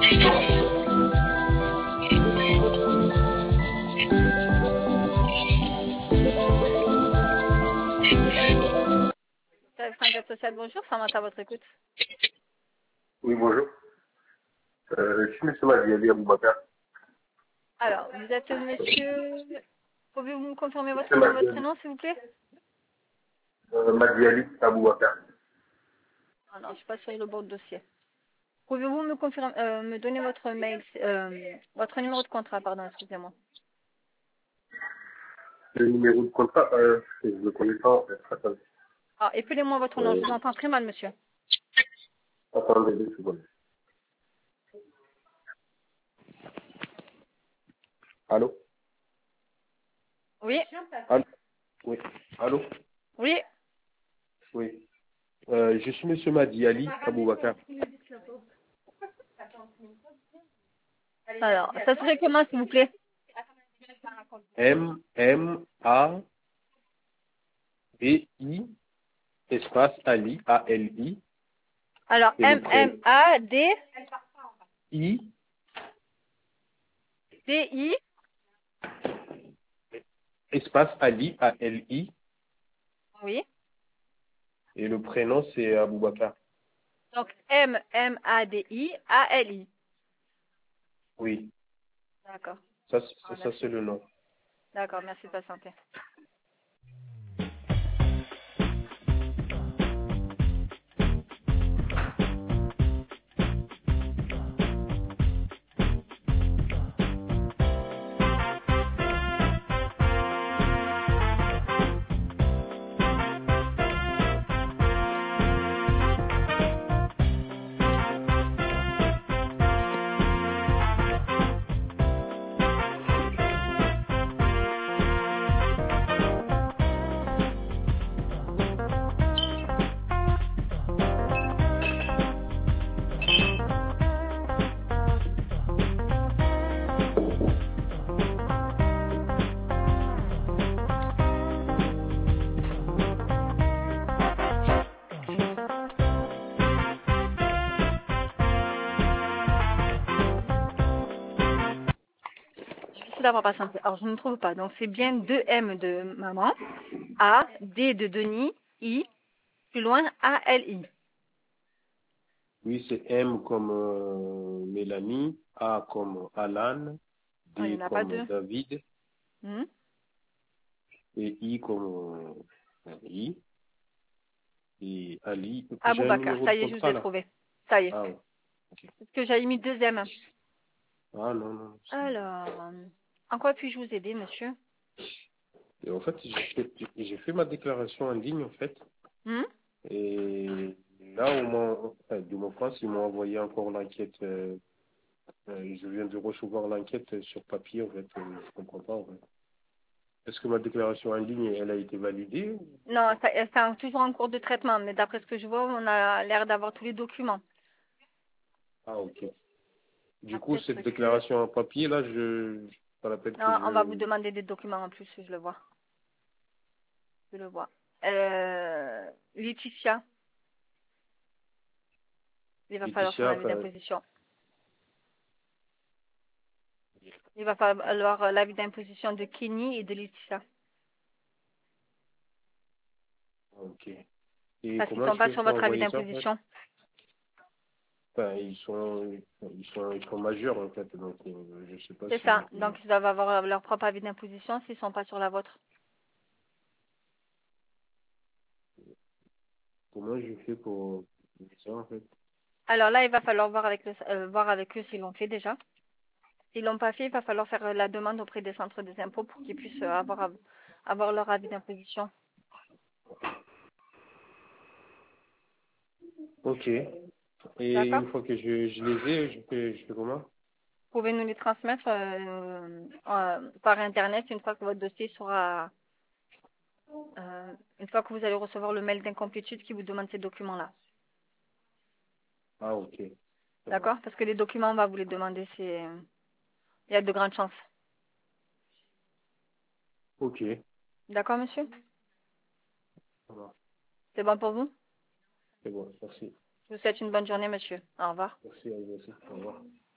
F34 Social, bonjour, ça à votre écoute. Oui, bonjour. Je suis monsieur Madiali Aboubakar. Alors, vous êtes monsieur... Pouvez-vous me confirmer votre Monsieur nom, votre Madiali, prénom, s'il vous plaît? Madiali Aboubakar. Ah non, je suis pas sur le bon dossier. Pouvez-vous me confirmer, me donner votre mail, votre numéro de contrat, pardon, excusez-moi. Le numéro de contrat, je ne le connais pas en fait. Attendez, Ah, épelez-moi votre nom, je vous entends très mal, monsieur. attendez 2 secondes. Allô? Oui, Allô? Oui. Allô? oui. Oui. Je suis monsieur Madiali Aboubakar. Alors, ça serait comment, s'il vous plaît? M-M-A-B-I espace Ali, A-L-I, Alors, et le prénom I, M-M-A-D-D-I. espace Ali, A-L-I, Oui. et le prénom c'est Aboubakar. Donc, M-M-A-D-I-A-L-I. Oui, D'accord. ça, Ah, ça c'est merci. le nom. D'accord, merci de patienter. Merci d'avoir patienté. Alors, je ne trouve pas. Donc, c'est bien 2 M de maman, A, D de Denis, I, plus loin, A, L, I. Oui, c'est M comme Mélanie, A comme Alan, Non, il n'y D en a pas comme deux. David Hmm. et I comme I et Ali. J'ai un Aboubacar. numéro Ça de y est, je vous contrat ai là. trouvé. Ça y est. Ah, ouais. Ok. Est-ce que j'avais mis 2 M? Ah non, non. Alors, en quoi puis-je vous aider, monsieur? Et en fait, j'ai fait ma déclaration en ligne en fait. Hmm. Et là, de mon France, ils m'ont envoyé encore l'enquête. Je viens de recevoir l'enquête sur papier en fait. Je comprends pas en fait. Est-ce que ma déclaration en ligne, elle a été validée? Non, c'est toujours en cours de traitement, mais d'après ce que je vois, on a l'air d'avoir tous les documents. Ah, ok. Du coup, Après, cette ce que... déclaration en papier, là, pas la peine que Non, on va vous je... demander des documents en plus, je le vois. Je le vois. Laetitia, il va falloir son Laetitia, avis d'imposition. Il va falloir l'avis d'imposition de Kenny et de Laetitia. ok. Et Parce qu'ils ne comment sont je pas fais sur pour votre avis envoyer ça, en fait? d'imposition. Enfin, ils sont majeurs, en fait, donc je sais pas C'est si... ça. Donc, ils doivent avoir leur propre avis d'imposition s'ils ne sont pas sur la vôtre. Comment je fais pour ça, en fait? Alors là, il va falloir voir avec eux s'ils l'ont fait déjà. S'ils l'ont pas fait, il va falloir faire la demande auprès des centres des impôts pour qu'ils puissent avoir leur avis d'imposition. Ok. Et D'accord? une fois que je les ai, je fais comment? Vous pouvez nous les transmettre par Internet une fois que votre dossier sera... une fois que vous allez recevoir le mail d'incomplétude qui vous demande ces documents-là. Ah, ok. Ça va. D'accord? Parce que les documents, on va vous les demander, il y a de grandes chances. Ok. D'accord, monsieur? Ça va. C'est bon pour vous? C'est bon. Merci. Je vous souhaite une bonne journée, monsieur. Au revoir. Merci à vous aussi. Au revoir.